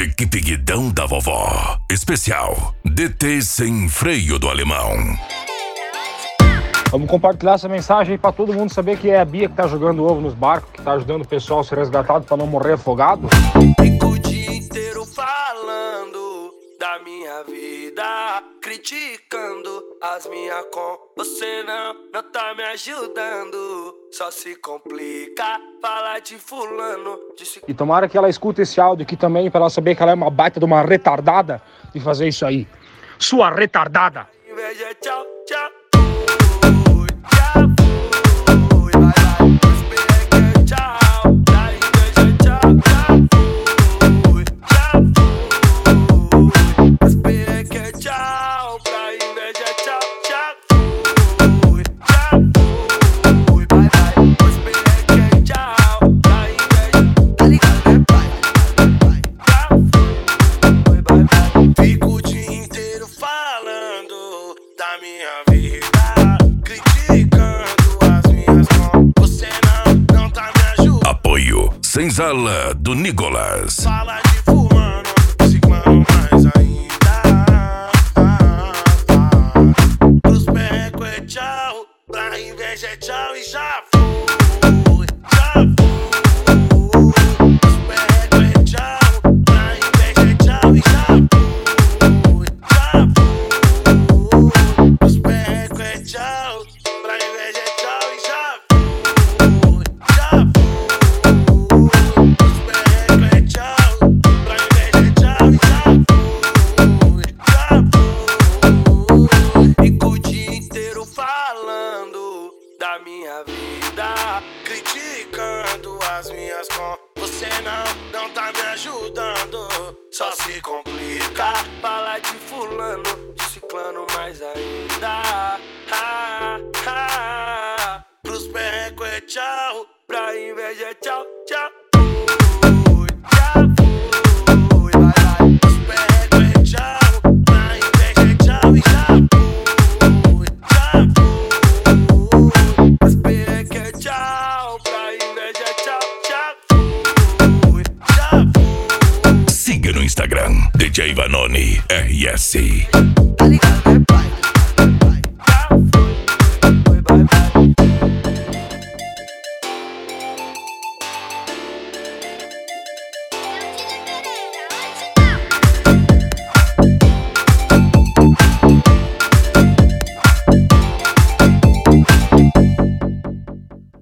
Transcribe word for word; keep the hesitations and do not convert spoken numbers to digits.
Equipe Guidão da Vovó. Especial D T Sem Freio do Alemão. Vamos compartilhar essa mensagem aí pra todo mundo saber que é a Bia que tá jogando ovo nos barcos, que tá ajudando o pessoal a ser resgatado pra não morrer afogado. Fico o dia inteiro falando da minha vida, criticando as minhas com. Você não, não tá me ajudando, só se complica, fala de fulano. De se... E tomara que ela escute esse áudio aqui também pra ela saber que ela é uma baita de uma retardada de fazer isso aí. Sua retardada! Inveja, tchau, tchau. Fico o dia inteiro falando da minha vida, criticando as minhas mãos. Você não, não tá me ajudando. Apoio Senzala do Nicolas. Fala de fulano, ciclano mais ainda. Pros perrecos é tchau, pra inveja é tchau e já fui, já fui. Pros perrecos é tchau, pra inveja é tchau e já fui, já fui. Pros perrecos é tchau, pra inveja é tchau e já fui, já fui. Pros perrecos é tchau, pra inveja é tchau e já fui, já fui. Fico o dia inteiro falando da minha vida, criticando as minhas com. Você não, não tá me ajudando, só se complica, fala de fulano, de ciclano mais ainda. Ah, ah, pros perrecos é tchau, pra inveja é tchau, tchau. Fui, já fui, vai, vai. Pros perrecos é tchau, pra inveja é tchau e já fui, já fui. Pros perrecos é tchau, pra inveja é tchau, tchau. Fui, já fui. Siga no Instagram D J Vanoni R S.